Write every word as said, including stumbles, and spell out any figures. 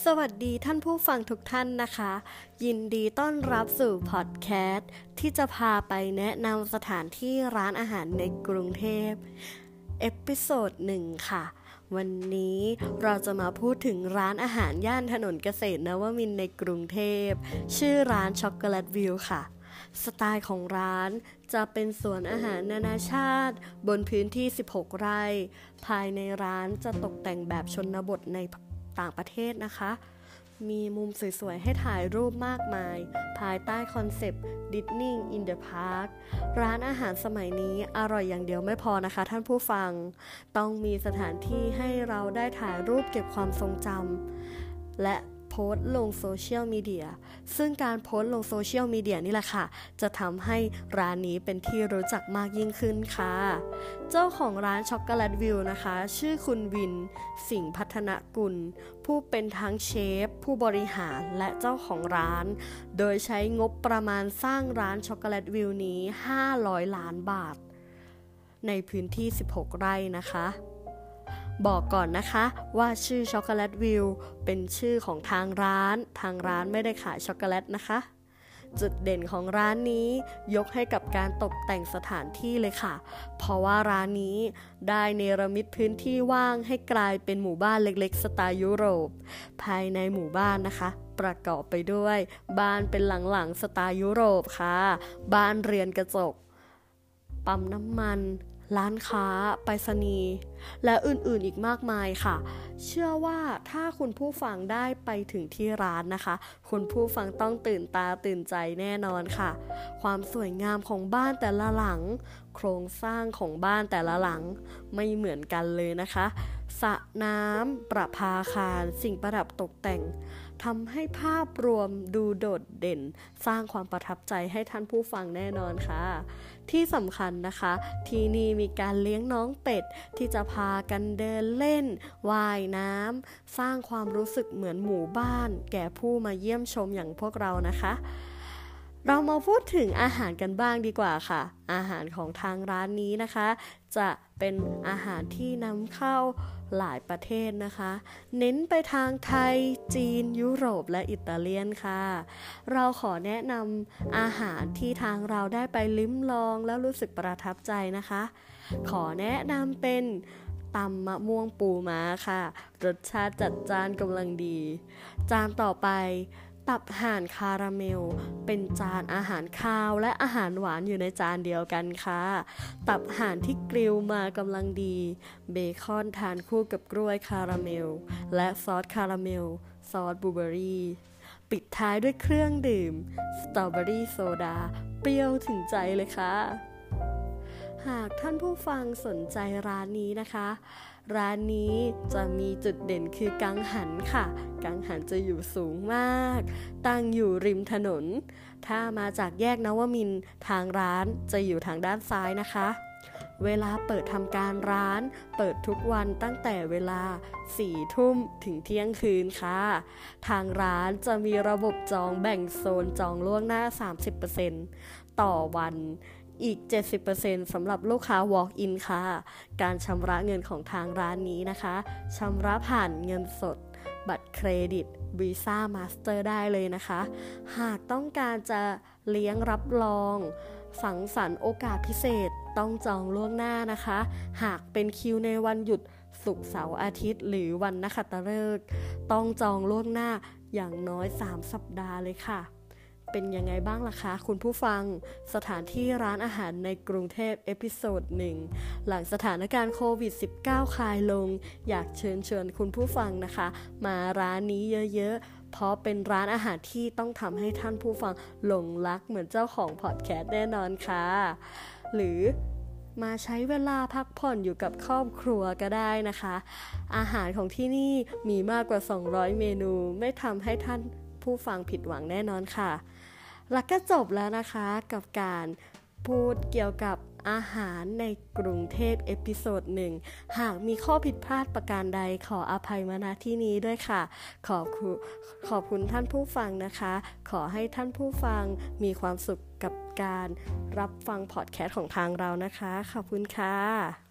วัสดีท่านผู้ฟังทุกท่านนะคะยินดีต้อนรับสู่พอดแคสต์ที่จะพาไปแนะนำสถานที่ร้านอาหารในกรุงเทพเอพิโซดหนึ่งค่ะวันนี้เราจะมาพูดถึงร้านอาหารย่านถนนเกษตรนวมินทร์ในกรุงเทพชื่อร้านช็อกโกแลตวิวค่ะสไตล์ของร้านจะเป็นสวนอาหารนานาชาติบนพื้นที่สิบหกไร่ภายในร้านจะตกแต่งแบบชนบทในต่างประเทศนะคะมีมุมสวยๆให้ถ่ายรูปมากมายภายใต้คอนเซปต์ Dining in the Park ร้านอาหารสมัยนี้อร่อยอย่างเดียวไม่พอนะคะท่านผู้ฟังต้องมีสถานที่ให้เราได้ถ่ายรูปเก็บความทรงจำและโพสต์ลงโซเชียลมีเดียซึ่งการโพสต์ลงโซเชียลมีเดียนี่แหละค่ะจะทำให้ร้านนี้เป็นที่รู้จักมากยิ่งขึ้นค่ะเจ้าของร้านช็อกโกแลตวิวนะคะชื่อคุณวินสิงห์พัฒนกุลผู้เป็นทั้งเชฟผู้บริหารและเจ้าของร้านโดยใช้งบประมาณสร้างร้านช็อกโกแลตวิวนี้ห้าร้อยล้านบาทในพื้นที่สิบหกไร่นะคะบอกก่อนนะคะว่าชื่อช็อกโกแลตวิวเป็นชื่อของทางร้านทางร้านไม่ได้ขายช็อกโกแลตนะคะจุดเด่นของร้านนี้ยกให้กับการตกแต่งสถานที่เลยค่ะเพราะว่าร้านนี้ได้เนรมิตพื้นที่ว่างให้กลายเป็นหมู่บ้านเล็กๆสไตล์ยุโรปภายในหมู่บ้านนะคะประกอบไปด้วยบ้านเป็นหลังๆสไตล์ยุโรปค่ะบ้านเรือนกระจกปั๊มน้ำมันร้านค้าไปรษณีย์และอื่นๆอีกมากมายค่ะเชื่อว่าถ้าคุณผู้ฟังได้ไปถึงที่ร้านนะคะคุณผู้ฟังต้องตื่นตาตื่นใจแน่นอนค่ะความสวยงามของบ้านแต่ละหลังโครงสร้างของบ้านแต่ละหลังไม่เหมือนกันเลยนะคะสระน้ำประภาคารสิ่งประดับตกแต่งทำให้ภาพรวมดูโดดเด่นสร้างความประทับใจให้ท่านผู้ฟังแน่นอนค่ะที่สำคัญนะคะที่นี่มีการเลี้ยงน้องเป็ดที่จะพากันเดินเล่นว่ายน้ำสร้างความรู้สึกเหมือนหมู่บ้านแก่ผู้มาเยี่ยมชมอย่างพวกเรานะคะเรามาพูดถึงอาหารกันบ้างดีกว่าค่ะอาหารของทางร้านนี้นะคะจะเป็นอาหารที่นำเข้าหลายประเทศนะคะเน้นไปทางไทยจีนยุโรปและอิตาเลียนค่ะเราขอแนะนำอาหารที่ทางเราได้ไปลิ้มลองแล้วรู้สึกประทับใจนะคะขอแนะนำเป็นตำมะม่วงปูม้าค่ะรสชาติจัดจ้านกำลังดีจานต่อไปตับห่านคาราเมลเป็นจานอาหารคาวและอาหารหวานอยู่ในจานเดียวกันค่ะตับห่านที่กริลมากำลังดีเบคอนทานคู่กับกล้วยคาราเมลและซอสคาราเมลซอสบลูเบอร์รี่ปิดท้ายด้วยเครื่องดื่มสตรอเบอรี่โซดาเปรี้ยวถึงใจเลยค่ะหากท่านผู้ฟังสนใจร้านนี้นะคะร้านนี้จะมีจุดเด่นคือกังหันค่ะกังหันจะอยู่สูงมากตั้งอยู่ริมถนนถ้ามาจากแยกนวมินทร์ทางร้านจะอยู่ทางด้านซ้ายนะคะเวลาเปิดทำการร้านเปิดทุกวันตั้งแต่เวลาสี่ทุ่มถึงเที่ยงคืนค่ะทางร้านจะมีระบบจองแบ่งโซนจองล่วงหน้า สามสิบเปอร์เซ็นต์ ต่อวันอีก เจ็ดสิบเปอร์เซ็นต์ สำหรับลูกค้า walk in ค่ะการชำระเงินของทางร้านนี้นะคะชำระผ่านเงินสดบัตรเครดิต Visa Master ได้เลยนะคะหากต้องการจะเลี้ยงรับรองสังสรรค์โอกาสพิเศษต้องจองล่วงหน้านะคะหากเป็นคิวในวันหยุดศุกร์เสาร์อาทิตย์หรือวันนักขัตฤกษ์ต้องจองล่วงหน้าอย่างน้อยสามสัปดาห์เลยค่ะเป็นยังไงบ้างล่ะคะคุณผู้ฟังสถานที่ร้านอาหารในกรุงเทพเอพิโซดหนึ่งหลังสถานการณ์โควิด สิบเก้า คลายลงอยากเชิญชวนคุณผู้ฟังนะคะมาร้านนี้เยอะๆเพราะเป็นร้านอาหารที่ต้องทำให้ท่านผู้ฟังหลงรักเหมือนเจ้าของพอดแคสต์แน่นอนค่ะหรือมาใช้เวลาพักผ่อนอยู่กับครอบครัวก็ได้นะคะอาหารของที่นี่มีมากกว่าสองร้อยเมนูไม่ทำให้ท่านผู้ฟังผิดหวังแน่นอนค่ะแล้วก็จบแล้วนะคะกับการพูดเกี่ยวกับอาหารในกรุงเทพเอพิโซดหนึ่งหากมีข้อผิดพลาดประการใดขออภัยมาณที่นี้ด้วยค่ะขอบคุณขอบคุณท่านผู้ฟังนะคะขอให้ท่านผู้ฟังมีความสุขกับการรับฟังพอดแคสต์ของทางเรานะคะขอบคุณค่ะ